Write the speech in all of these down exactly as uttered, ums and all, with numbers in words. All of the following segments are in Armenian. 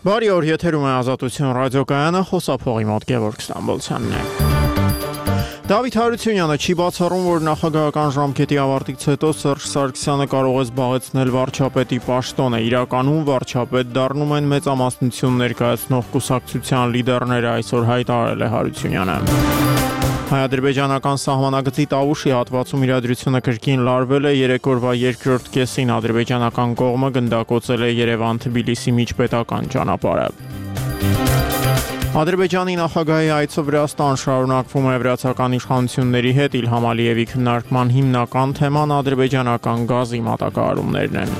Բարի օր, եթերում է Ազատություն ռադիոկայանը, խոսափողի մոտ Գևորգ Ստամբոլցյանն է։ Դավիթ Հարությունյանը չի բացառում, որ նախագահական ժամկետի ավարտից հետո Սերժ Սարգսյանը կարող է զբաղեցնել վարչապետի պաշտոնը։ Իրականում վարչապետ դառնում են մեծամասնություն ներկայացնող կուսակցության լիդերները, այսօր հայտարարել է Հարությունյանը։ Հայ-ադրբեջանական սահմանագծի Տավուշի հատվածում իրադրությունը կրկին լարվել է, երեք օրվա երկրորդ կեսին ադրբեջանական կողմը գնդակոծել է Երևան-Թբիլիսի միջպետական ճանապարհը։ Ադրբեջանի նախագահի այցը Վրաստան շարունակվում է վրացական իշխանությունների հետ, Իլհամ Ալիևի քննարկման հիմնական թեման ադրբեջանական գազի մատակարարումներն են։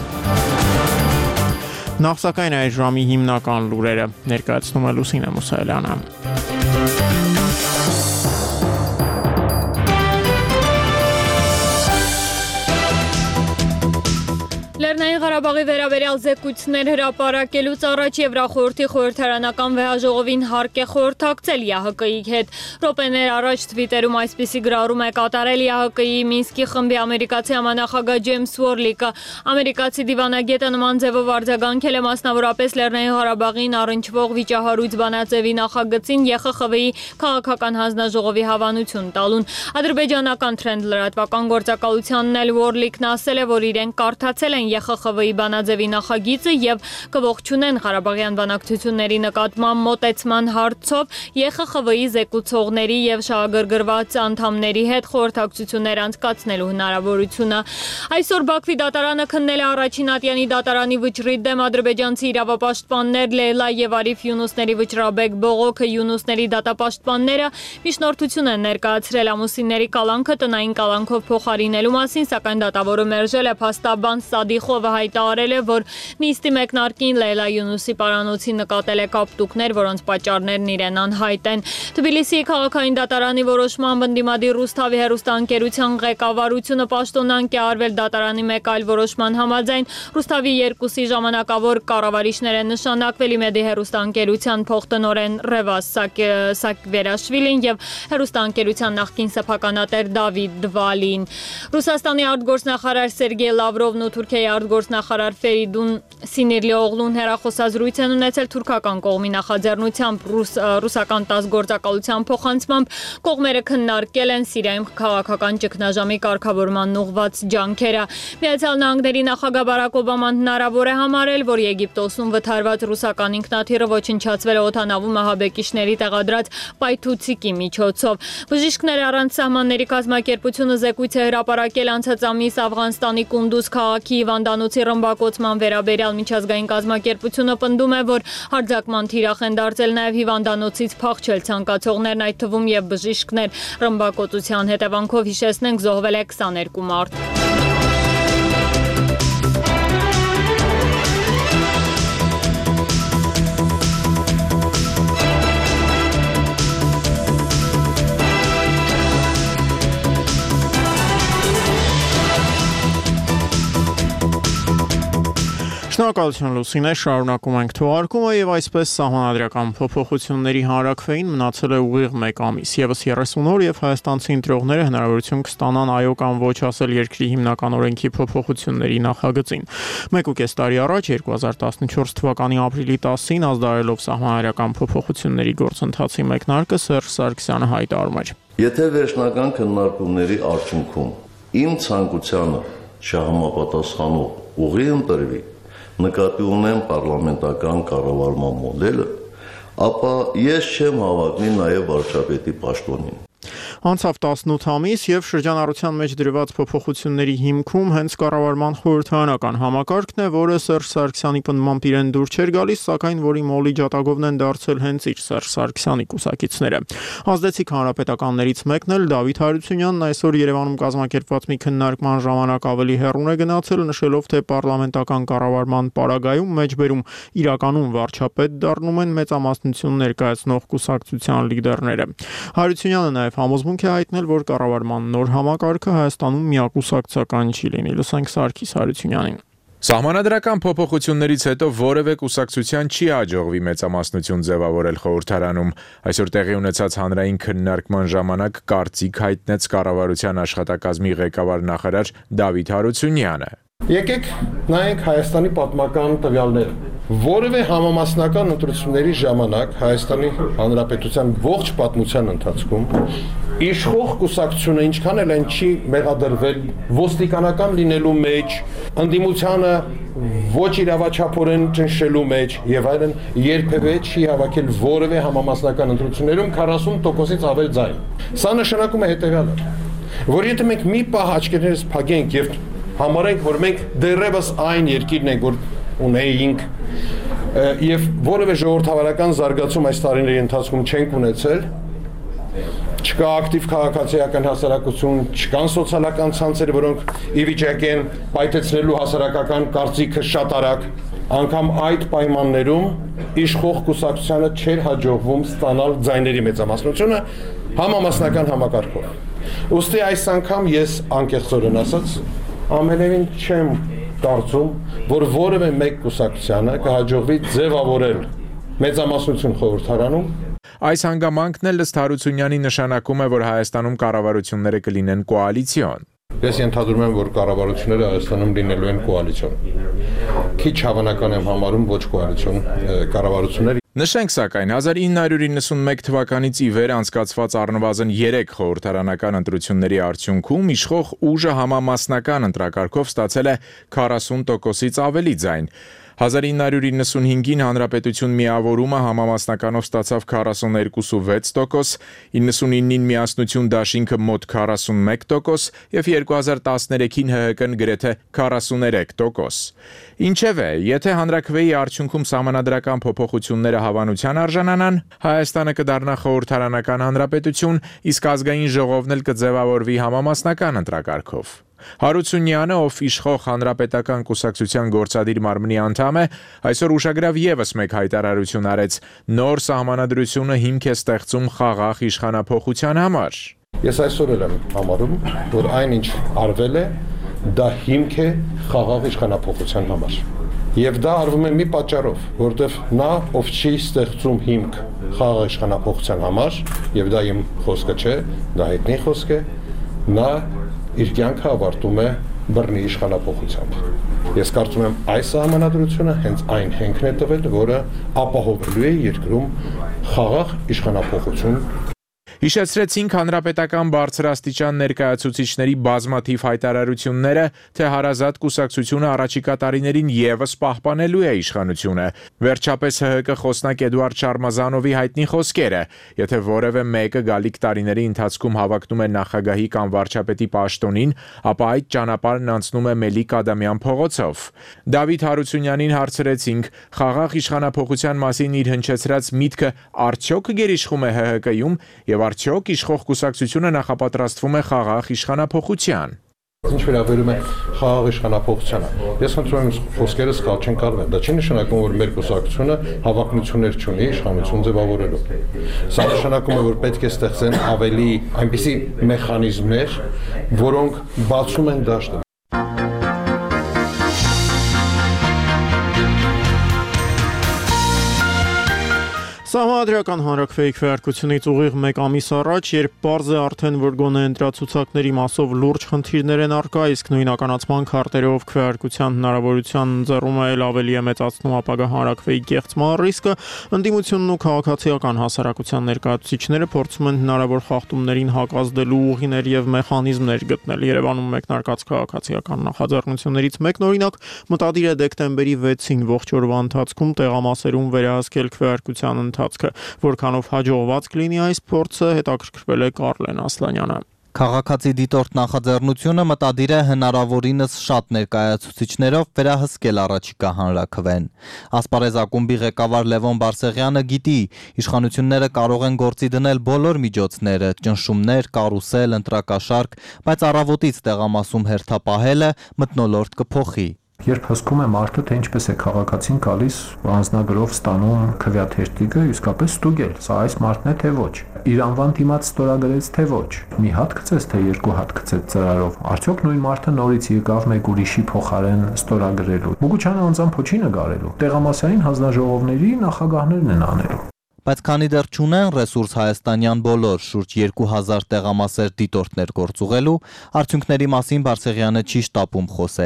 Նախ սակայն այս ժամի հիմնական լուրերը ներկայացնում է Լուսինե Մուսայելյանը։ Լեռնային Ղարաբաղի վերաբերյալ զեկույցներ հրապարակելուց առաջ Եվրախորհրդի խորհրդարանական վեհաժողովին հարկ է խորհրդակցել ԵԱՀԿ-ի հետ։ Րոպեներ առաջ Թվիտերում այսպիսի գրառում է կատարել ԵԱՀԿ-ի Մինսկի խմբի ամերիկացի համանախագահ Ջեյմս Ուորլիկը։ Ամերիկացի դիվանագետը նման ձևով արձագանքել է մասնավորապես Լեռնային Ղարաբաղին առնչվող վիճահարույց բանաձևի նախագծին ԵԽԽՎ-ի քաղաքական հանձնաժողովի հավանություն տալուն։ Ադրբեջանական Trend լրատվական գործակալությանն էլ Ուորլիկն ասել է, որ իրենք կարդացել են ԵԽԽՎ-ի բանաձևի նախագիծը եւ կողջունեն Ղարաբաղյան բանակցությունների նկատմամբ մոտեցման հարցով ԵԽԽՎ-ի զեկուցողների եւ շահագրգռված անդամների հետ խորհրդակցություններ անցկացնելու հնարավորությունը։ Այսօր Բաքվի դատարանը քննել է առաջին ատյանի դատարանի վճռի դեմ ադրբեջանցի իրավապաշտպաններ Լեյլա եւ Արիֆ Յունուսների վճռաբեկ բողոքը Յունուսների դատապաշտպանները միջնորդություն են ներկայացրել ամուսինների կալանքը տնային կալանքով փոխարինելու մասին, սակայն դատավորը մերժել է փաստաբան Սադիխովը հայտարարել է, որ նիստի մեկնարկին Լեյլա Յունուսի պարանոցի նկատել է կապտուկներ, որոնց պատճառներն իրեն անհայտ են։ Թբիլիսիի քաղաքային դատարանի որոշմամբ ընդդիմադիր Ռուսթավի հեռուստաընկերության ղեկավարությունը պաշտոնանկ է արվել դատարանի մեկ այլ որոշման համաձայն։ Ռուսթավի երկուսի ժամանակավոր կառավարիչներ են նշանակվել Իմեդի հեռուստաընկերության փոխտնօրեն Ռևաս Սակվերաշվիլին եւ հեռուստաընկերության նախկին սեփականատեր Դավիթ Դվալին։ Ռուսաստանի արտգործնախարար Սերգեյ Լավրովն ու Թուրքիայի արտգործնախարար Ֆերիդուն Սինիրլիօղլուն հեռախոսազրույց են ունեցել թուրքական կողմի նախաձեռնությամբ ռուս, ռուսական տաս գործակալության փոխանցմամբ կողմերը քննարկել են Սիրիայում քաղաքական ճգնաժամի կարգավորման ուղղված ջանքերը։ Միացյալ Նահանգների նախագահ Բարակ Օբաման հնարավոր է համարել, որ Եգիպտոսում վթարված ռուսական ինքնաթիռը ոչնչացվել է օդանավում ահաբեկիչների տեղադրած պայթուցիկի միջոցով։ Բժիշկներ առանց սահմանների կազմակերպությունը զեկույց է հրապարակել անցած ամիս Աֆղանստանի Կունդուզ քաղաքի հիվանդանոցի ռմբակոծման վերաբերյալ միջազգային կազմակերպությունը պնդում է, որ հարձակման թիրախ են դարձել նաև հիվանդանոցից փախչել ցանկացողներն, այդ թվում եւ բժիշկներ։ Ռմբակոծության հետևանքով հիշեցնենք զոհվել է քսաներկու մարդ։ Շնորհակալություն Լուսինե, շարունակում ենք թողարկումը եւ այսպես սահմանադրական փոփոխությունների հանրաքվեին մնացել է ուղիղ մեկ ամիս։ Եվս երեսուն օր եւ հայաստանցի ընտրողները հնարավորություն կստանան այո կամ ոչ ասել երկրի հիմնական օրենքի փոփոխությունների նախագծին։ Մեկ ու կես տարի առաջ երկու հազար տասնչորս թվականի ապրիլի տասին ազդարելով սահմանադրական փոփոխությունների գործընթացի մեկնարկը Սերժ Սարգսյանը հայտարարում էր. Եթե վերջնական քննարկումների արդյունքում իմ ցանկությանը չհամապատասխանող ուղի ընտրվի, նկատի ունեմ պարլամենտական կառավարման մոդելը, ապա ես չեմ հավակնի նաև վարչապետի պաշտոնին։ Անցավ տասնութ ամիս եւ շրջանառության մեջ դրված փոփոխությունների հիմքում հենց կառավարման խորհրդարանական համակարգն է, որը Սերժ Սարգսյանի պնդմամբ իրեն դուր չէր գալիս, սակայն որի մոլի ջատագովն են դարձել հենց իր Սերժ Սարգսյանի կուսակիցները։ Ազդեցիկ հանրապետականներից մեկն էլ Դավիթ Հարությունյանն այսօր Երևանում կազմակերպված մի քննարկման ժամանակ ավելի հեռուն է գնացել, նշելով, թե պարլամենտական կառավարման պարագայում մեջբերում իրականում վարչապետ դառնում են մեծամասնություն ներկայացնող կուսակցության լիդերները։ Հարությունյանը նաև համոզվում է հայտնել, որ կառավարման նոր համակարգը Հայաստանում միակուսակցական չի լինի։ Լսենք Սարգիս Հարությունյանին։ Սահմանադրական փոփոխություններից հետո որևէ կուսակցության չի հաջողվի մեծամասնություն ձևավորել խորհրդարանում։ Այսօր տեղի ունեցած հանրային քննարկման ժամանակ կարծիք հայտնեց կառավարության աշխատակազմի ղեկավար նախարար Դավիթ Հարությունյանը։ Եկեք նայենք Հայաստանի պատմական տվյալները։ Որևէ համամասնական ընտրությունների ժամանակ Հայաստանի Հանրապետության ողջ պատմության ընթացքում իշխող կուսակցությունը ինչքան էլ այն չի մեղադրվել ոստիկանական լինելու մեջ, ընդդիմությանը ոչ իրավաչափորեն ճնշելու մեջ եւ այլն, երբևէ չի հավաքել որևէ համամասնական ընտրություններում քառասուն տոկոսից ավել ձայն։ Սա նշանակում է հետեւյալը, որ եթե մենք մի պահ աչքերս փակենք եւ համարենք, որ մենք դեռևս այն երկիրն ենք, որ ունեինք եւ որևէ ժողովրդավարական զարգացում այս տարիների ընթացքում չենք ունեցել, չկա ակտիվ քաղաքացիական հասարակություն, չկան սոցիալական ցանցեր, որոնք ի վիճակի են պայթեցնելու հասարակական կարծիքը շատ արագ, անգամ այդ պայմաններում իշխող կուսակցությանը չէր հաջողվում ստանալ ձայների մեծամասնությունը համամասնական համակարգով։ Ուստի այս անգամ ես անկեղծորեն ասած ամենևին չեմ կարծում, որ որևէ մեկ կուսակցությանը կհաջողվի ձևավորել մեծամասնություն խորհրդարանում։ Այս հանգամանքն էլ ըստ Հարությունյանի նշանակում է, որ Հայաստանում կառավարությունները կլինեն կոալիցիոն։ Ես ենթադրում եմ, որ կառավարությունները Հայաստանում լինելու են կոալիցիոն։ Քիչ հավանական եմ համարում ոչ կոալիցիոն կառավարություններ։ Նշենք սակայն հազար ինը հարյուր իննսունմեկ թվականից ի վեր անցկացված առնվազն երեք խորհրդարանական ընտրությունների արդյունքում իշխող ուժը համամասնական ընտրակարգով ստացել է քառասուն տոկոսից ավելի ձայն։ հազար ինը հարյուր իննսունհինգին Հանրապետություն միավորումը համամասնականով ստացավ քառասուներկու վեց տոկոս, իննսունինին միասնություն դաշինքը մոտ քառասունմեկ տոկոս և երկու հազար տասներեքին ՀՀԿ-ն գրեթե քառասուներեք տոկոս։ Ինչևէ, եթե հանրաքվեի արդյունքում սահմանադրական փոփոխությունները հավանության արժանանան, Հայաստանը կդառնա խորհրդարանական հանրապետություն, իսկ ազգային ժողովն էլ կձևավորվի համամասնական ընտրակարգով։ Հարությունյանը, ով իշխող հանրապետական կուսակցության գործադիր մարմնի անդամ է, այսօր ուշագրավ ևս մեկ հայտարարություն արեց. նոր սահմանադրությունը հիմք է ստեղծում խաղաղ իշխանափոխության համար։ Ես այսօր էլ եմ համարում, որ այնինչ արվել է, դա հիմք է խաղաղ իշխանափոխության համար։ Եվ դա արվում է մի պատճառով, որտեղ նա, ով չի ստեղծում հիմք խաղաղ իշխանափոխության համար, եւ դա իմ խոսքը չէ, դա հայտնի խոսք է, նա իր կյանքը ավարտում է բռնի իշխանափոխությամբ։ Ես կարծում եմ այս սահմանադրությունը հենց այն հենքն է տվել, որը ապահովելու է երկրում խաղաղ իշխանափոխություն։ Հիշեցրեցինք հանրապետական բարձրաստիճան ներկայացուցիչների բազմաթիվ հայտարարությունները, թե հարազատ կուսակցությունը առաջիկա տարիներին ևս պահպանելու է իշխանությունը։ Վերջապես ՀՀԿ խոսնակ Էդուարդ Շարմազանովի հայտնի խոսքերը, եթե որևէ մեկը գալիք տարիների ընթացքում հավակնում է նախագահի կամ վարչապետի պաշտոնին, ապա այդ ճանապարհն անցնում է Մելիք Ադամյան փողոցով։ Դավիթ Հարությունյանին հարցրեցինք, խաղաղ իշխանափոխության մասին իր հնչեցրած միտքը արդյոք գերիշխում է ՀՀԿ-ում եւ արդյոք իշխող կուսակցությունը նախապատրաստվում է խաղաղ իշխանափոխության։ Ինչ վերաբերում է խաղաղ իշխանափոխությանը, ես խնդրում եմ խոսքերս սխալ չեն կարվել։ Դա չի նշանակում, որ մեր կուսակցությունը հավակնություններ չունի իշխանություն ձևավորելու։ Սա նշանակում է, որ պետք է ստեղծեն ավելի այնպիսի մեխանիզմներ, որոնք բացում են դաշտը։ Սահմանադրական հանրաքվեի քվեարկությունից ուղիղ մեկ ամիս առաջ, երբ պարզ է արդեն, որ գոնե ընտրացուցակների մասով լուրջ խնդիրներ են առկա, իսկ նույնականացման քարտերով քվեարկության հնարավորության ընձեռումը էլ ավելի է մեծացնում ապագա հանրաքվեի կեղծման ռիսկը, ընդդիմությունն ու քաղաքացիական հասարակության ներկայացուցիչները փորձում են հնարավոր խախտումներին հակազդելու ուղիներ եւ մեխանիզմներ գտնել։ Երևանում մեկնարկած քաղաքացիական նախաձեռնություններից մեկն օրինակ մտադիր է դեկտեմբերի վեցին ողջ օրվա ընթացքում տեղամասերում վերահսկել քվեարկության ընթացքը, որքանով հաջողված կլինի այս փորձը, հետաքրքրվել է Կարլեն Ասլանյանը։ Քաղաքացի դիտորդ նախաձեռնությունը մտադիր է հնարավորինս շատ ներկայացուցիչներով վերահսկել առաջիկա հանրաքվեն։ Ասպարեզ ակումբի ղեկավար Լևոն Բարսեղյանը գիտի, իշխանությունները կարող են գործի դնել բոլոր միջոցները՝ ճնշումներ, կարուսել, ընտրակաշարք, բայց առավոտից տեղամասում հերթապահելը մթնոլորտ կփոխի։ Երբ հսկում է մարդը, թե ինչպես է քաղաքացին գալիս անձնագրով ստանում քվեաթերթիկը, իսկապես ստուգել, սա այս մարդն է թե ոչ։ Իր անվան դիմաց ստորագրեց թե ոչ։ Մի հատ գցեց թե երկու հատ գցեց ծրարով։ Արդյոք նույն մարդը նորից եկավ մեկ ուրիշի փոխարեն ստորագրելու։ Մուգուչյանը անձամբ չի նկարելու։ Տեղամասային հանձնաժողովների նախագահներն են անելու։ Բայց քանի դեռ չունեն ռեսուրս հայաստանյան բոլոր շուրջ երկու հազար տեղամասեր դիտորդներ գործուղելու, արդյունքների մասին Բարսեղյանը չի շտապում խոսել։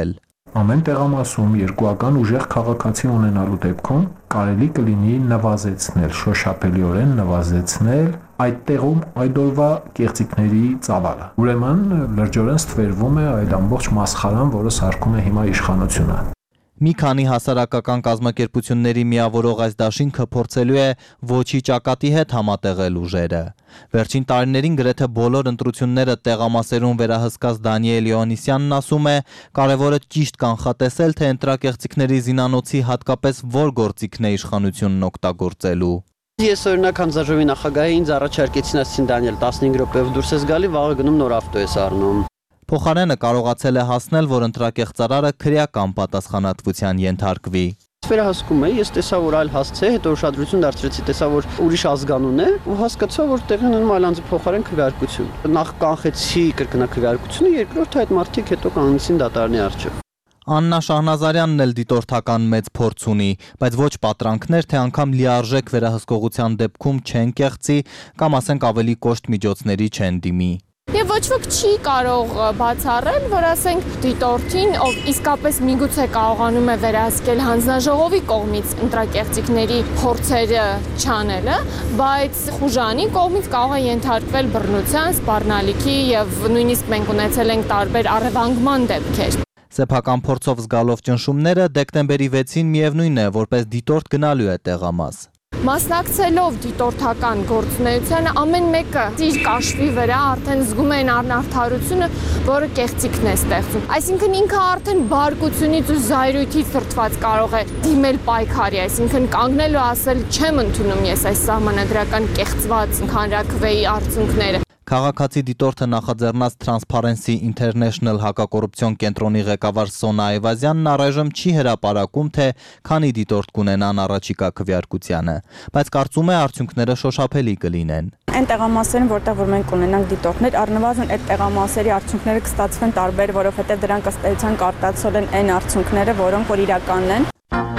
Ամեն տեղամասում երկուական ուժեղ քաղաքացի ունենալու դեպքում կարելի կլինի նվազեցնել, շոշափելիորեն նվազեցնել այդ տեղում այդ օրվա կեղծիքների ծավալը։ Ուրեմն լրջորեն ստվերվում է այդ ամբողջ մասխարան, որը սարքում է հիմա իշխանությունը։ Մի քանի հասարակական կազմակերպությունների միավորող այս դաշինքը փորձելու է ոչի ճակատի հետ համատեղել ուժերը։ Վերջին տարիներին գրեթե բոլոր ընտրությունները տեղամասերում վերահսկած Դանիել Յոհաննիսյանն ասում է, կարևորը ճիշտ կանխատեսել, թե ընտրակեղծիքների զինանոցի հատկապես որ գործիքն է իշխանությունն օգտագործելու։ Ես օրինակ հանձնաժողովի նախագահը ինձ առաջարկեցին, ասին Դանիել տասնհինգ րոպեով դուրս ես գալի, վաղը գնում նոր ավտո ես առնում։ Փոխարենը կարողացել է հասնել, որ ընտրակեղծարարը քրեական պատասխանատվության ենթարկվի։ Վերահսկում է, ես տեսա, որ այլ հասցե, հետո ուշադրություն դարձրեցի, տեսա, որ ուրիշ ազգանուն է, ու հասկացա, որ տեղի ունենում այլ անձի փոխարեն քվեարկություն։ Նախ կանխեցի կրկնակվեարկությունը, երկրորդ այդ մարդիկ հետո կանգնեցին դատարանի առջև։ Աննա Շահնազարյանն էլ դիտորդական մեծ փորձ ունի, բայց ոչ պատրանքներ, թե անգամ լիարժեք վերահսկողության դեպքում չեն կեղծի կամ ասենք ավելի կոշտ միջոցների չեն դիմի։ Եվ ոչ ոք չի կարող բացառել, որ ասենք դիտորդին, ով իսկապես միգուցե կարողանում է վերահսկել հանձնաժողովի կողմից ընտրակեղծիքների փորձերը չանելը, բայց խուժանի կողմից կարող է ենթարկվել բռնության, սպառնալիքի եւ նույնիսկ մենք ունեցել ենք տարբեր առևանգման դեպքեր։ Սեփական փորձով զգալով ճնշումները դեկտեմբերի վեցին միևնույն է, որպես դիտորդ գնալու է տեղամաս։ Մասնակցելով դիտորդական գործունեությանը ամեն մեկը իր կաշվի վրա արդեն զգում են անարդարությունը, որը կեղծիքն է ստեղծում։ Այսինքն ինքը արդեն բարկությունից ու զայրույթից ֆրթված կարող է դիմել պայքարի, այսինքն կանգնել ու ասել չեմ ընդունում ես այս սահմանադրական կեղծված հանրաքվեի արդյունքները։ Քաղաքացի դիտորդը նախաձեռնած Transparency International հակակոռուպցիոն կենտրոնի ղեկավար Սոնա Այվազյանն առայժմ չի հրապարակում, թե քանի դիտորդ կունենան առաջիկա քվեարկությանը, բայց կարծում է արդյունքները շոշափելի կլինեն։ Այն տեղամասերում, որտեղ որ մենք ունենանք դիտորդներ, առնվազն այդ տեղամասերի արդյունքները կստացվեն տարբեր, որովհետև դրանք ըստ էության կարտացել են այն արդյունքները, որոնք որ իրականն են։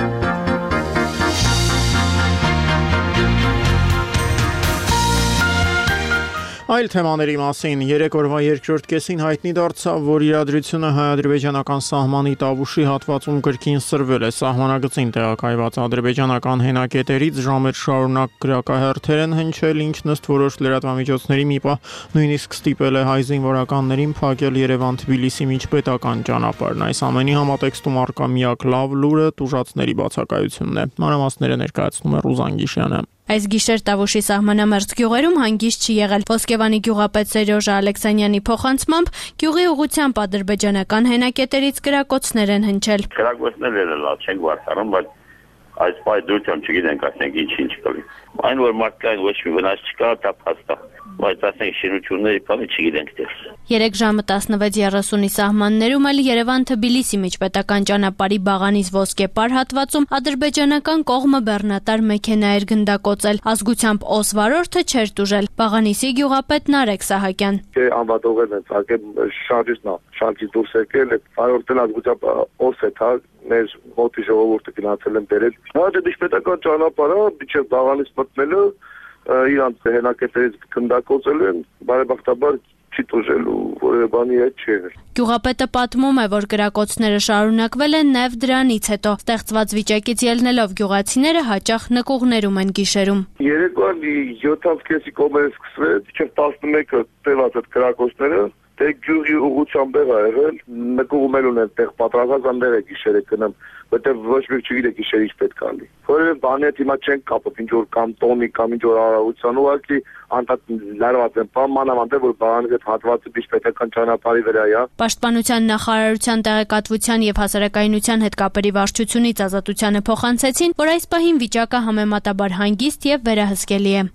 Այլ թեմաների մասին երեք օրվա երկրորդ կեսին հայտնի դարձավ, որ իրադրությունը հայ-ադրբեջանական սահմանի Տավուշի հատվածում կրկին սրվել է։ Սահմանագծին տեղակայված ադրբեջանական հենակետերից ժամեր շարունակ գրակահերթեր են հնչել, ինչն ըստ որոշ լրատվամիջոցների մի պահ նույնիսկ ստիպել է հայ զինվորականներին փակել Երևան-Թբիլիսի միջպետական ճանապարհն։ Այս ամենի համատեքստում առկա միակ լավ լուրը տուժածների բացակայությունն է։ Մանրամասները ներկայացնում է Ռուզան Գիշյանը։ Այս գիշեր Տավուշի սահմանամերձ գյուղերում հանգիստ չի եղել։ Ոսկեվանի գյուղապետ Սերյոժա Ալեքսանյանի փոխանցմամբ գյուղի ուղղությամբ ադրբեջանական հենակետերից կրակոցներ են հնչել։ Կրակոցները լավ չեն վարտարում, բայց այս պայ դուրսում չգիտենք, ասենք ինչ-ինչ կլի։ Այն որ մարդկային ոչ մի վնաս չկա, դա փաստ է, բայց ասենք շինությունների բանը չգիտենք դեռ։ երեք ժամը տասնվեց երեսունի սահմաններում էլ Երևան-Թբիլիսի միջպետական ճանապարհի Բաղանից Ոսկեպար հատվածում ադրբեջանական կողմը բեռնատար մեքենա էր գնդակոծել, ազգությամբ օս վարորդը չէր տուժել։ Բաղանիսի գյուղապետ Նարեկ Սահակյան։ Անվատողերն են ցակել շարժիչնա, շարժի դուրս եկել, վարորդն ազգությամբ օս է թա մեր մոտի ժողովուրդը գնացել են բերել։ Դա միջպետական ճանապարհը միջև Բաղանից մտնելը իրանց հենակետերից գնդակոծել են, բարեբախտաբար չի տուժելու, որևէ բանի հետ չի եղել։ Գյուղապետը պատմում է, որ կրակոցները շարունակվել են նաև դրանից հետո։ Ստեղծված վիճակից ելնելով գյուղացիները հաճախ նկուղներում են գիշերում։ Երեկոյան յոթ կեսի կողմերը սկսվեց, մինչև տասնմեկը տևած այդ կրակոցները, դե գյուղի ուղղությամբ եղ ա եղել, նկուղում էլ ունեն տեղ պատրաստած անտեղ է գիշերը գնամ, որտեղ ոչ մեկ չգիտե գիշերը ինչ պետք է լինի։ Որևէ բանի հետ հիմա չենք կապում, ինչ որ կամ տոնի կամ ինչ որ արարողության ուղղակի անդադ լարված են, մանավանդ որ բանի հետ հատվածը միջպետական ճանապարհի վրա է։ Պաշտպանության նախարարության տեղեկատվության եւ հասարակայնության հետ կապերի վարչությունից Ազատությանը փոխանցեցին, որ այս պահին վիճակը համեմատաբար հանգիստ եւ վերահսկելի է։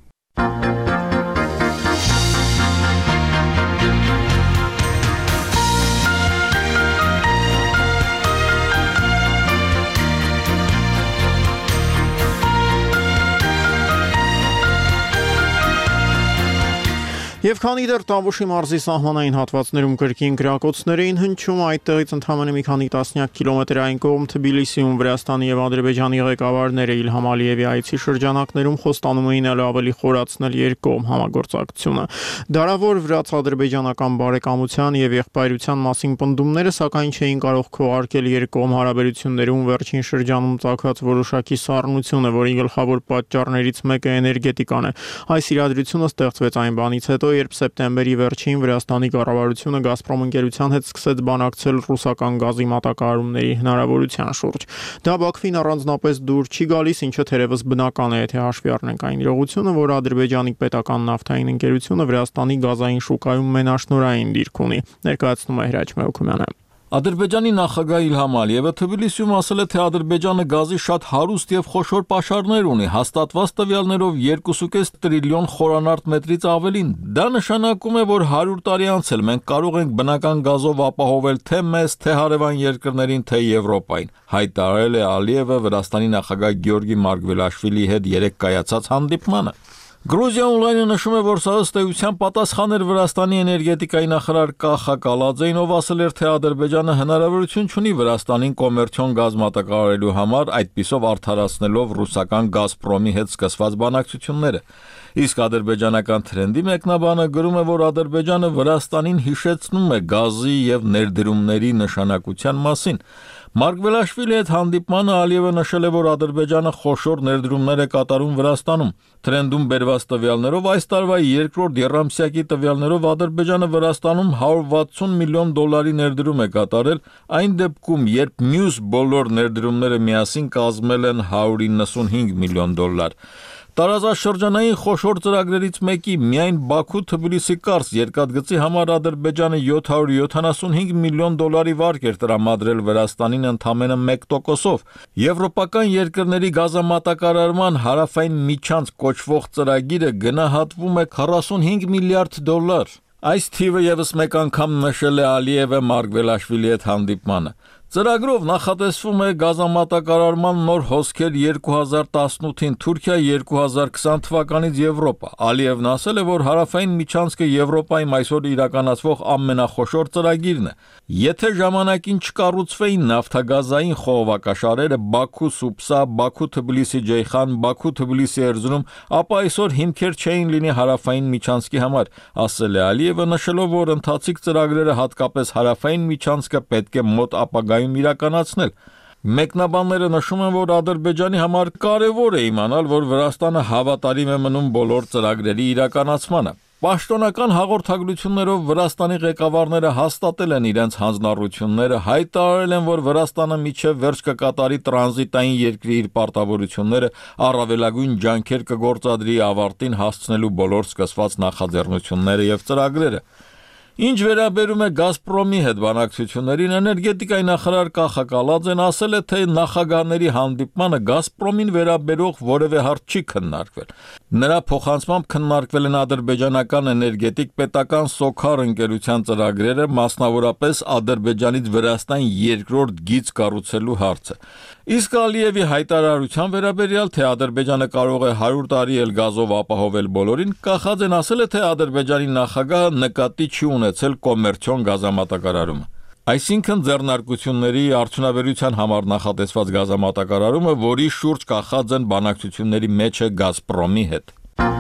Եվ քանի դեռ Տավուշի մարզի սահմանային հատվածներում կրկին գրակոծներ էին հնչում, այդտեղից ընդամենը մի քանի տասնյակ կիլոմետրային կողմ Թբիլիսիում Վրաստանի եւ Ադրբեջանի ղեկավարները Իլհամ Ալիևի այցի շրջանակներում խոստանում էին ավելի խորացնել երկկողմ համագործակցությունը։ Դարավոր վրաց-ադրբեջանական բարեկամության եւ եղբայրության մասին պնդումները սակայն չէին կարող քողարկել երկկողմ հարաբերություններում վերջին շրջանում ծագած որոշակի սառնությունը, որի գլխավոր պատճառներից մեկը էներգետիկան է։ Այս իրադրությունը ստեղծվեց այն բանից հետո, երբ սեպտեմբերի վերջին Վրաստանի կառավարությունը Գազպրոմ ընկերության հետ սկսեց բանակցել ռուսական գազի մատակարարումների հնարավորության շուրջ։ Դա Բաքվին առանձնապես դուր չի գալիս, ինչը թերևս բնական է, եթե հաշվի առնենք այն իրողությունը, որ Ադրբեջանի պետական նավթային ընկերությունը Վրաստանի գազային շուկայում մենաշնորհային դիրք ունի, ներկայացնում է Հրաչ Մելքումյանը։ Ադրբեջանի նախագահ Իլհամ Ալիևը Թբիլիսիում ասել է, թե Ադրբեջանը գազի շատ հարուստ եւ խոշոր պաշարներ ունի, հաստատված տվյալներով երկու կողմը կես տրիլիոն խորանարդ մետրից ավելին։ Դա նշանակում է, որ հարյուր տարի անցել մենք կարող ենք բնական գազով ապահովել թե մեզ, թե հարևան երկրներին, թե Եվրոպային, հայտարարել է Ալիևը Վրաստանի նախագահ Գեորգի Մարգվելաշվիլիի հետ երեկ կայացած հանդիպմանը։ Գրուզիա օնլայնը նշում է, որ սա ըստ էության պատասխան էր Վրաստանի էներգետիկայի նախարար Կախա Կալաձեին, ով ասել էր, թե Ադրբեջանը հնարավորություն չունի Վրաստանին կոմերցիոն գազ մատակարարելու համար, այդպիսով արդարացնելով ռուսական Գազպրոմի հետ սկսված բանակցությունները։ Իսկ ադրբեջանական թրենդի մեկնաբանը գրում է, որ Ադրբեջանը Վրաստանին հիշեցնում է գազի եւ ներդրումների նշանակության մասին։ Մարգվելաշվիլի հետ հանդիպմանը Ալիևը նշել է, որ Ադրբեջանը խոշոր ներդրումներ է կատարում Վրաստանում։ Թրենդում բերված տվյալներով այս տարվա երկրորդ եռամսյակի տվյալներով Ադրբեջանը Վրաստանում հարյուր վաթսուն միլիոն դոլարի ներդրում է կատարել, այն դեպքում, երբ մյուս բոլոր ներդրումները միասին կազմել են հարյուր իննսունհինգ միլիոն դոլար։ Տարածաշրջանային խոշոր ծրագրերից մեկի միայն Բաքու-Թբիլիսի կարս երկաթգծի համար Ադրբեջանը յոթ հարյուր յոթանասունհինգ միլիոն դոլարի վարկ էր տրամադրել Վրաստանին ընդամենը մեկ տոկոսով։ Եվրոպական երկրների գազամատակարարման հարավային միջանց կոչվող ծրագիրը գնահատվում է քառասունհինգ միլիարդ դոլար։ Այս թիվը եւս մեկ անգամ նշել է Ալիևը Մարգվելաշվիլի հետ հանդիպմանը։ Ծրագրով նախատեսվում է գազամատակարարման նոր հոսքեր երկու հազար տասնութին Թուրքիա, երկու հազար քսան թվականից Եվրոպա։ Ալիևն ասել է, որ հարավային միջանցքը Եվրոպայում այսօր իրականացվող ամենախոշոր ծրագիրն է։ Եթե ժամանակին չկառուցվեին նավթագազային խողովակաշարերը Բաքու-Սուպսա, Բաքու-Թբիլիսի-Ջեյխան, Բաքու-Թբիլիսի-Էրզրում, ապա այսօր հիմքեր չէին լինի հարավային միջանցքի համար, ասել է Ալիևը, նշելով, որ ընթացիկ ծրագրերը հատկապես հարավային միջանցքը պետք է մոտ ապագայում իրականացնել։ Մեկնաբանները նշում են, որ Ադրբեջանի համար կարևոր է իմանալ, որ Վրաստանը հավատարիմ է մնում բոլոր ծրագրերի իրականացմանը։ Պաշտոնական հաղորդագրություններով Վրաստանի ղեկավարները հաստատել են իրենց հանձնառությունները, հայտարարել են, որ Վրաստանը մինչև վերջ կկատարի տրանզիտային երկրի իր պարտավորությունները, առավելագույն ջանքեր կգործադրի ավարտին հասցնելու բոլոր սկսված նախաձեռնությունները եւ ծրագրերը։ Ինչ վերաբերում է Գազպրոմի հետ բանակցություններին, էներգետիկայի նախարար Կախա Կալաձեն ասել է, թե նախագահների հանդիպմանը Գազպրոմին վերաբերող որևէ հարց չի քննարկվել։ Նրա փոխանցմամբ քննարկվել են ադրբեջանական էներգետիկ պետական Սոքար ընկերության ծրագրերը, մասնավորապես Ադրբեջանից Վրաստան երկրորդ գիծ կառուցելու հարցը։ Իսկ Ալիևի հայտարարության վերաբերյալ, թե Ադրբեջանը կարող է հարյուր տարի էլ գազով ապահովել բոլորին, Կախաձեն ասել է, թե Ադրբեջանի նախագահը նկատի չի ունեցել կոմերցիոն գազամատակարարումը։ Այսինքն ձեռնարկությունների արդյունաբերության համար նախատեսված գազամատակարարումը, որի շուրջ Կախաձեն բանակցությունների մեջ է Գազպրոմի հետ։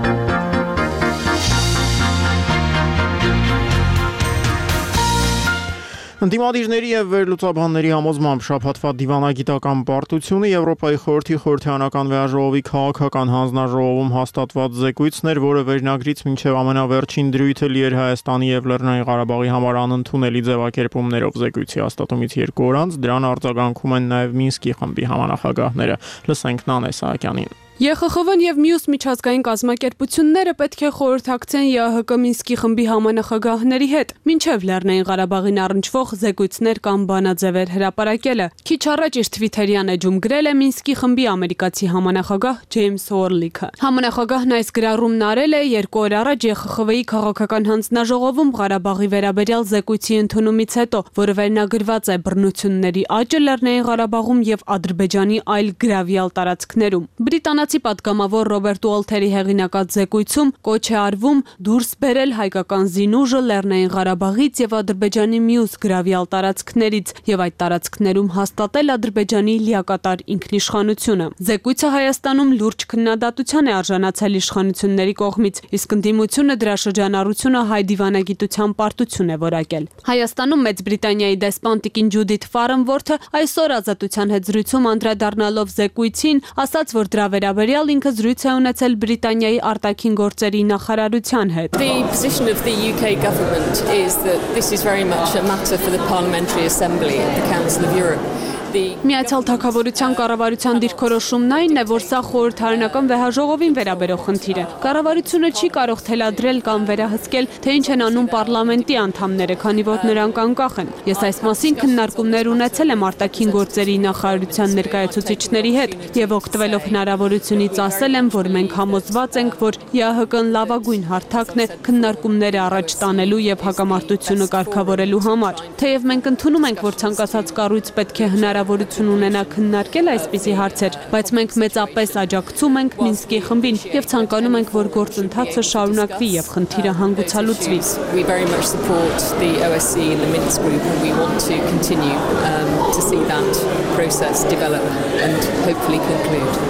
Ընդդիմադիրների եւ վերլուծաբանների համոզմամբ շաբաթվա դիվանագիտական պարտությունը Եվրոպայի խորհրդի խորհրդարանական վեաժողովի քաղաքական հանձնաժողովում հաստատված զեկույցն էր, որը վերնագրից մինչև ամենավերջին դրույթը լի էր Հայաստանի եւ Լեռնային Ղարաբաղի համար անընդունելի ձևակերպումներով զեկույցի հաստատումից երկու օր անց դրան արձագանքում են նաեւ Մինսկի խմբի համանախագահները։ Լսենք Նանե Սահակյանին։ Ե Խ Խ Վ-ն եւ մյուս միջազգային կազմակերպությունները պետք է խորհրդակցեն Ե Ահ Կ Մինսկի խմբի համանախագահների հետ, մինչև Լեռնային Ղարաբաղին առնչվող զեկույցներ կամ բանաձևեր հրապարակելը։ Քիչ առաջ իր Թվիթերյան էջում գրել է Մինսկի խմբի ամերիկացի համանախագահ Ջեյմս Հորլիքը։ Համանախագահն այս գրառումն արել է երկու օր առաջ Ե Խ Խ Վ-ի քաղաքական հանձնաժողովում Ղարաբաղի վերաբերյալ զեկույցի ընդունումից հետո, որը վերնագրված է բռնությունների աճը Լեռնային Ղարաբաղում եւ Ադրբեջանի այլ գրավյալ տարածքներում։ Բրիտանացի Բրիտանացի պատգամավոր Ռոբերտ Ուոլթերի հեղինակած զեկույցում կոչ է արվում դուրս բերել հայկական զինուժը Լեռնային Ղարաբաղից եւ Ադրբեջանի մյուս գրավյալ տարածքներից եւ այդ տարածքներում հաստատել Ադրբեջանի լիակատար ինքնիշխանությունը։ Զեկույցը Հայաստանում լուրջ քննադատության է արժանացել իշխանությունների կողմից, իսկ ընդդիմությունը դրա շրջանառությունը հայ դիվանագիտության պարտություն է որակել։ Հայաստանում Մեծ Բրիտանիայի դեսպան տիկին Ջուդիթ Ֆարենվորթը այսօր Ազատության հետ զրույցում անդրադառնալով զեկույցին ասաց, որ դրա վերաբերյալ ինքը զրույց է ունեցել Բրիտանիայի արտաքին գործերի նախարարության հետ։ The position of the U K government is that this is very much a matter for the Parliamentary Assembly of the Council of Europe. Միացյալ Թագավորության կառավարության դիրքորոշումն այն է, որ սա խորհրդարանական վեհաժողովին վերաբերող խնդիր է։ Կառավարությունը չի կարող թելադրել կամ վերահսկել, թե ինչ են անում պարլամենտի անդամները, քանի որ նրանք անկախ են։ Ես այս մասին քննարկումներ ունեցել եմ արտաքին գործերի նախարարության ներկայացուցիչների հետ եւ օգտվելով հնարավորությունից ասել եմ, որ մենք համոզված ենք, որ ԵԱՀԿ-ն լավագույն հարթակն է քննարկումները առաջ տանելու եւ հակամարտությունը կարգավորելու համար։ Թեև մենք ընդունում ենք, որ ցանկացած կառույց պետք է հնարավորություն ունենա քննարկել այսպիսի հարցեր, բայց մենք մեծապես աջակցում ենք Մինսկի խմբին եւ ցանկանում ենք, որ գործընթացը շարունակվի եւ խնդիրը հանգուցալուծվի։ We very much support the O S C and the Minsk group and we want to continue um, to see that process develop and hopefully conclude.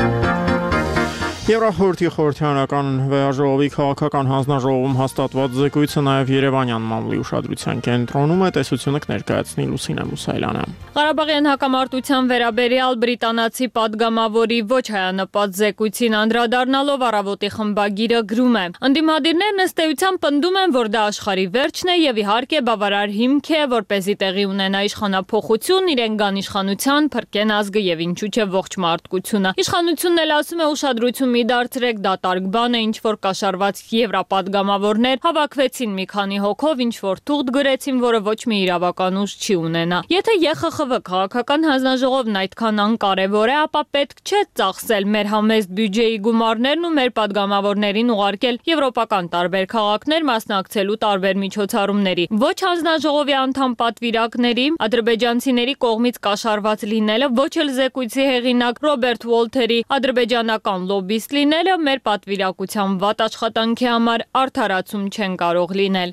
Եվրախորհրդի խորհրդարանական վեհաժողովի քաղաքական հանձնաժողովում հաստատված զեկույցը նաև Երևանյան մամլի ուշադրության կենտրոնում է, տեսությունը կներկայացնի Լուսինե Մուսայելյանը։ Ղարաբաղյան հակամարտության վերաբերյալ բրիտանացի պատգամավորի ոչ հայանպատ զեկույցին անդրադառնալով Առավոտի խմբագիրը գրում է. Ընդդիմադիրներն ըստ էության պնդում են, որ դա աշխարհի վերջն է եւ իհարկե բավարար հիմք է, որպեսզի տեղի ունենա իշխանափոխություն, իրեն գան իշխանության, փրկեն ազգը եւ ինչու՞ չէ ողջ մարդկությունը։ Իշխանությունն էլ ասում է ուշադրություն մի դարձրեք, դա տարգ բան է, ինչ որ կաշառված եվրապատգամավորներ հավաքվեցին մի քանի հոգով, ինչ որ թուղթ գրեցին, որը ոչ մի իրավական ուժ չի ունենա։ Եթե Ե Խ Խ V քաղաքական հանձնաժողովն այդքան անկարևոր է, ապա պետք չէ ծախսել մեր համեստ բյուջեի գումարներն ու մեր պատգամավորներին ուղարկել եվրոպական տարբեր քաղաքներ մասնակցելու տարբեր միջոցառումների։ Ոչ հանձնաժողովի անդամ պատվիրակների, ադրբեջանցիների կողմից կաշառված լինելը, ոչ էլ զեկույցի հեղինակ Ռոբերտ Ուոլթերի ադրբեջանական լոբի լինելը մեր պատվիրակության վատ աշխատանքի համար արդարացում չեն կարող լինել։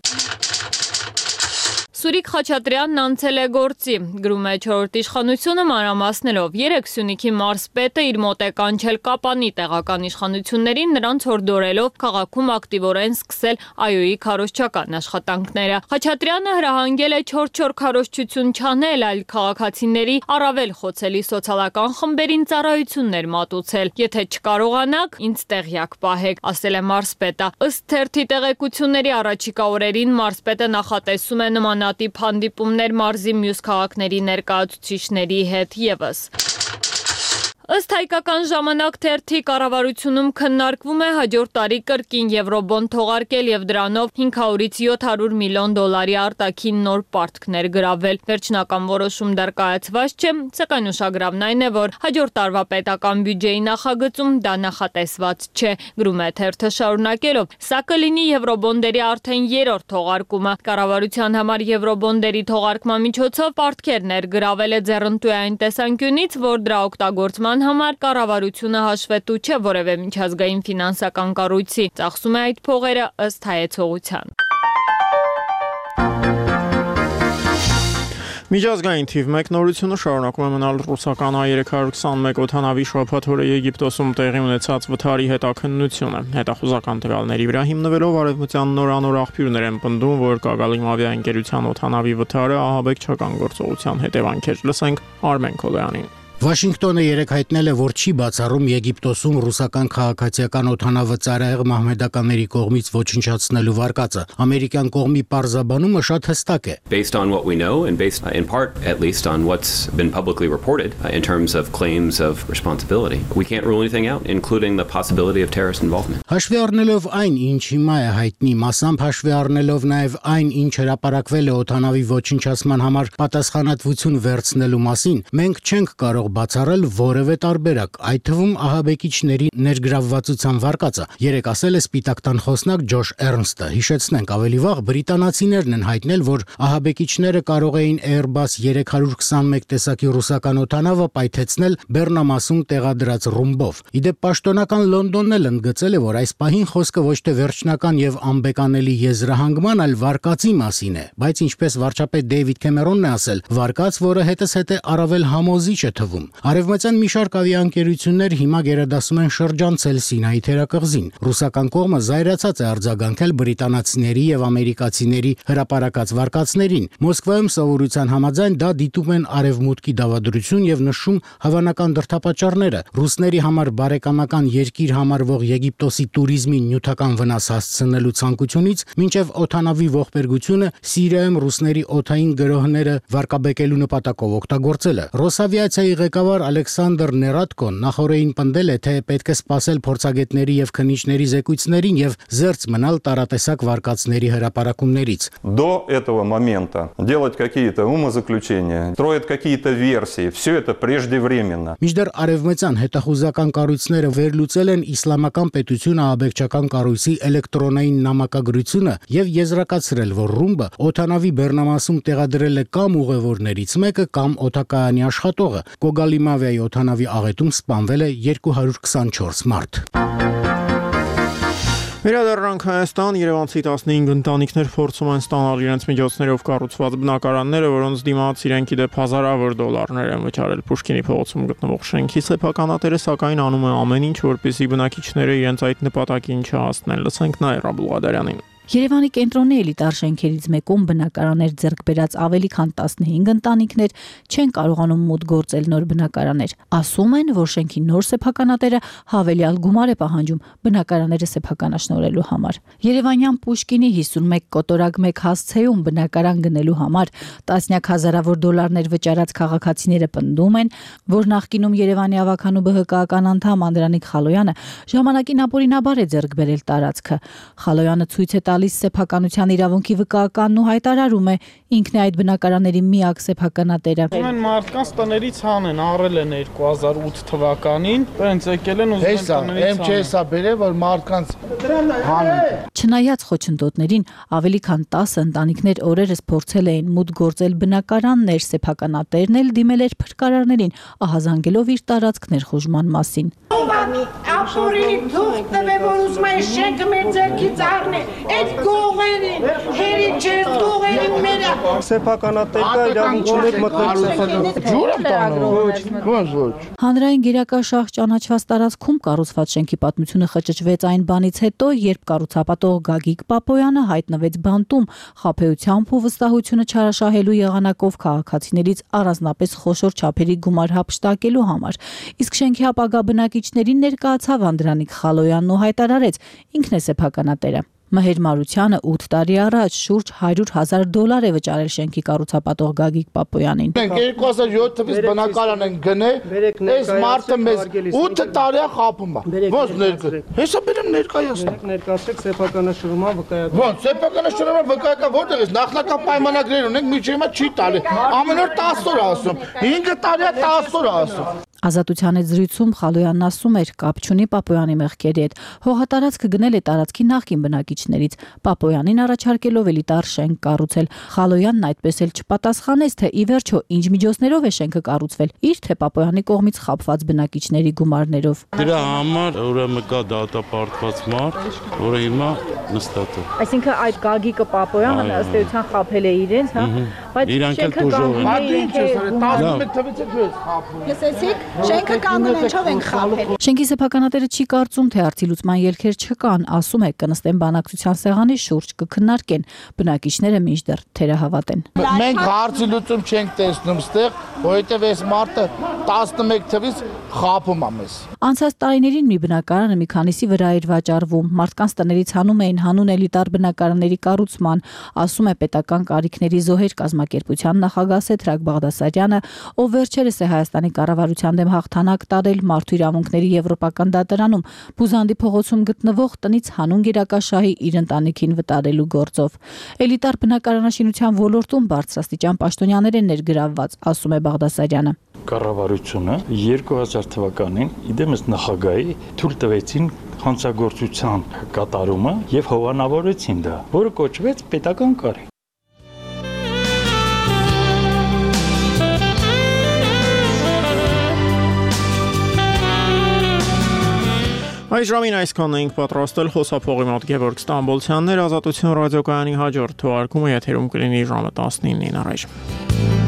Սուրիկ Խաչատրյանն անցել է գործի, գրում է չորրորդ իշխանությունը մանրամասնելով, երեք Սյունիքի մարզպետը իր մոտ է կանչել Կապանի տեղական իշխանություններին նրանց հորդորելով քաղաքում ակտիվորեն սկսել ԱՅՈ-ի քարոզչական աշխատանքները։ Խաչատրյանը հրահանգել է չոր-չոր քարոզչություն չանել, այլ քաղաքացիների առավել խոցելի սոցիալական խմբերին ծառայություններ մատուցել։ Եթե չկարողանաք, ինձ տեղյակ պահեք, ասել է մարզպետը։ Ըստ թերթի տեղեկությունների առաջիկա օրերին մարզպետը նախատեսում է նմանատիպ տիպ հանդիպումներ մարզի մյուս քաղաքների ներկայացուցիչների հետ ևս։ Ըստ հայկական ժամանակ թերթի կառավարությունում քննարկվում է հաջորդ տարի կրկին եվրոբոն թողարկել եւ դրանով հինգ հարյուրից յոթ հարյուր միլիոն դոլարի արտաքին նոր պարտքներ գրավել։ Վերջնական որոշում դեռ կայացված չէ, սակայն ուշագրավն այն է, որ հաջորդ տարվա պետական բյուջեի նախագծում դա նախատեսված չէ, գրում է թերթը շարունակելով։ Սա կլինի եվրոբոնդերի արդեն երրորդ թողարկումը։ Կառավարության համար եվրոբոնդերի թողարկման միջոցով պարտքեր ներգրավել է ձեռնտու այն տեսանկյունից, որ դրա օգտագործման համար կառավարությունը հաշվետու չէ որևէ միջազգային ֆինանսական կառույցի, ծախսում է այդ փողերը ըստ հայեցողության։ Միջազգային թիվ մեկ նորությունը շարունակում է մնալ ռուսական A երեք հարյուր քսանմեկ օդանավի շաբաթ օրը Եգիպտոսում տեղի ունեցած վթարի հետաքննությունը։ Հետախուզական տվյալների վրա հիմնվելով արևմտյան նորանոր աղբյուրներ են պնդում, որ Կագալիմ ավիաընկերության օդանավի վթարը ահաբեկչական գործողության հետևանք էր։ Լսենք Արմեն Քոլյանին։ Վաշինգտոնը երեկ հայտնել է, որ չի բացառում Եգիպտոսում ռուսական քաղաքացիական օդանավը ծայրահեղ մահմեդականների կողմից ոչնչացնելու վարկածը։ Ամերիկյան կողմի պարզաբանումը շատ հստակ է։ Based on what we know and based in part at least on what's been publicly reported in terms of claims of responsibility, we can't rule anything out, including the possibility of terrorist involvement. Հաշվի առնելով այն, ինչ հիմա է հայտնի, մասամբ հաշվի առնելով նաև այն, ինչ հրապարակվել է օդանավի ոչնչացման համար պատասխանատվություն վերցնելու մասին, մենք չենք կարող բացառել որևէ տարբերակ, այդ թվում ահաբեկիչների ներգրավվածության վարկածը, երեք ասել է Սպիտակ տան խոսնակ Ջոշ Էրնստը։ Հիշեցնենք, ավելի վաղ բրիտանացիներն են հայտնել, որ ահաբեկիչները կարող էին Airbus երեք հարյուր քսանմեկ տեսակի ռուսական օդանավը պայթեցնել Բեռնամասում տեղադրած ռումբով։ Իդեպ պաշտոնական Լոնդոնն էլ ընդգծել է, որ այս պահին խոսքը ոչ թե վերջնական եւ անբեկանելի եզրահանգման, այլ վարկածի մասին է, բայց ինչպես վարչապետ Դեյվիդ Քեմերոնն է ասել, վարկած, որը հետզհետե առավել համոզիչ է թվում։ Արևմտյան մի շարք ավիաընկերություններ հիմա գերադասում են շրջանցել Սինայի թերակղզին։ Ռուսական կողմը զայրացած է արձագանքել բրիտանացիների եւ ամերիկացիների հրապարակած վարկածներին։ Մոսկվայում սովորության համաձայն դա դիտում են արևմուտքի դավադրություն եւ նշում հավանական դրդապատճառները։ Ռուսների համար բարեկամական երկիր համարվող Եգիպտոսի туриզմին նյութական վնաս հասցնելու ցանկությունից մինչև օդանավի ողբերգությունը Սիրիայում ռուսների օդային գրոհները վարկաբեկելու նպատակով օգտագործելը։ Ռոսավիացիայի ղեկավար Ալեքսանդր Ներատկոն նախորդին պնդել է, թե պետք է սպասել փորձագետների եւ քննիչների զեկույցներին եւ զերծ մնալ տարատեսակ վարկածների հրապարակումներից։ До этого момента делать какие-то умозаключения, строить какие-то версии, все это преждевременно. Մինչդեռ արևմտյան հետախուզական կառույցները վերլուծել են իսլամական պետությունը աբեկչական կառույցի էլեկտրոնային նամակագրությունը եւ եզրակացրել, որ ռումբը օդանավի Բեռնամասում տեղադրել է կամ ուղևորներից մեկը կամ օդակայանի աշխատողը։ Կոգալիմավիայի օդանավի աղետում սպանվել է երկու հարյուր քսանչորս մարդ։ Վերադառնանք Հայաստան, երևանցի տասնհինգ ընտանիքներ փորձում են ստանալ իրենց միջոցներով կառուցված բնակարանները, որոնց դիմաց իրենք իդեպ հազարավոր դոլարներ են վճարել։ Պուշկինի փողոցում գտնվող շենքի սեփականատերը սակայն անում է ամեն ինչ, որպեսզի բնակիչները իրենց այդ նպատակին չհասնեն։ Լսենք Նաիրա Բուլղադարյանին։ Երևանի կենտրոնի էլիտար շենքերից մեկում բնակարաններ ձեռք բերած ավելի քան տասնհինգ ընտանիքներ չեն կարողանում մուտք գործել նոր բնակարաններ։ Ասում են, որ շենքի նոր սեփականատերը հավելյալ գումար է պահանջում բնակարանները սեփականաշնորհելու համար։ Երևանյան Պուշկինի հիսուն մեկ կոտորակ մեկ հասցեում բնակարան գնելու համար տասնյակ հազարավոր դոլարներ վճարած քաղաքացիները պնդում են, որ նախկինում Երևանի ավագանու ԲՀԿ-ական անդամ Անդրանիկ Խալոյանը ժամանակին ապօրինաբար է ձեռք բերել տարածքը։ Խալոյանը ցույց է տալիս սեփականության իրավունքի վկայականն ու հայտարարում է ինքն է այդ բնակարանների միակ սեփականատերը։ Ուրեմն մարդկանց տներից հանեն, առել են երկու հազար ութ թվականին, այնց եկել են ուզում են տներից։ Էմ չէ սա բերել, որ մարդկանց հանեն։ Չնայած խոչընդոտներին, ավելի քան տասը ընտանիքներ օրերս փորձել էին մուտք գործել բնակարաններ, սեփականատերն էլ դիմել էր փրկարարներին, ահազանգելով իր տարածք ներխուժման մասին։ Ապօրինի թուղթ տվե, որ ուզում է շենքը մեր ձեռքից առնի, այդ գողերին, հերի չես գողերին մերը։ Սեփականատերը իրավունք ուներ մտնել ջուրը տանող։ Ոչ, ոչ։ Հանրային գերակաշահ ճանաչված տարածքում կառուցված շենքի պատմությունը խճճվեց այն բանից հետո, երբ կառուցապատող Գագիկ Պապոյանը հայտնվեց բանտում խաբեությամբ ու վստահությունը չարաշահելու եղանակով քաղաքացիներից առանձնապես խոշոր չափերի գումար հափշտակելու համար։ Իսկ շենքի ապագա բնակիչներին ներկայացավ Անդրանիկ Խալոյանն ու հայտարարեց ինքն է սեփականատերը։ Մհեր Մարությանը ութ տարի առաջ շուրջ հարյուր հազար դոլար է վճարել շենքի կառուցապատող Գագիկ Պապոյանին։ Մենք երկու հազար յոթ թվականից բնակարան են գնել, այս մարդը մեզ ութ տարի է խաբում է։ Ոնց ներկա։ Հեսա բերեմ ներկայացնեմ։ Ներկայացեք սեփականաշնորհման վկայական։ Ոնց սեփականաշնորհման վկայական որտեղ է։ Նախնական պայմանագրեր ունենք, միջի հիմա չի տալի։ Ամեն օր տասը օր ասում։ հինգ տարի է տասը օր ասում։ Ազատության այդ զրույցում Խալոյանն ասում էր, կապ չունի Պապոյանի մեղքերի հետ։ Հողատարածքը գնել է տարածքի նախկին բնակիչներից, Պապոյանին առաջարկելով էլիտար շենք կառուցել։ Խալոյանն այդպես էլ չպատասխանեց, թե ի վերջո ինչ միջոցներով է շենքը կառուցվել, իր թե Պապոյանի կողմից խաբված բնակիչների գումարներով։ Դրա համար ուրեմն կա դատապարտված մարդ, որը հիմա նստած է։ Այսինքն այդ Գագիկը Պապոյանը ըստ էության խաբել է իրենց, հա, բայց շենքը կանգնել Շենքը կանգնել չով են խաբել։ Շենքի սեփականատերը չի կարծում, թե արդի լուծման ելքեր չկան, ասում է կնստեն բանակցության սեղանի շուրջ, կքննարկեն, բնակիչները մինչդեռ թերահավատ են։ Մենք հարցի լուծում չենք տեսնում ստեղ, որովհետև այս մարդը տասնմեկ թվականից խաբում է մեզ։ Անցած տարիներին մի բնակարանը մի քանիսի վրա էր վաճառվում, մարդկանց տներից հանում էին հանուն էլիտար բնակարանների կառուցման, ասում է պետական կարիքների զոհեր կազմակերպ կազմակերպության նախագահ Սեդրակ Բաղդասարյանը, ով վերջերս է Հայաստանի կառավարության դեմ հաղթանակ տարել Մարդու իրավունքների եվրոպական դատարանում Բուզանդի փողոցում գտնվող տնից հանուն գերակաշահի իր ընտանիքին վտարելու գործով։ Էլիտար բնակարանաշինության ոլորտում բարձրաստիճան պաշտոնյաներ են ներգրավված, ասում է Բաղդասարյանը։ Կառավարությունը երկու հազար թվականին իդեմս նախագահի թույլ տվեցին հանցագործության կատարումը եւ հովանավորեցին դա, որը կոչվեց պետական կարի։ Այս ժամին այսքանն էինք պատրաստել, խոսափողի մոտ Գևորգ Ստամբոլցյանն էր, Ազատություն ռադիոկայանի հաջորդ թողարկումը եթերում կլինի ժամը տասնինին առայժմ։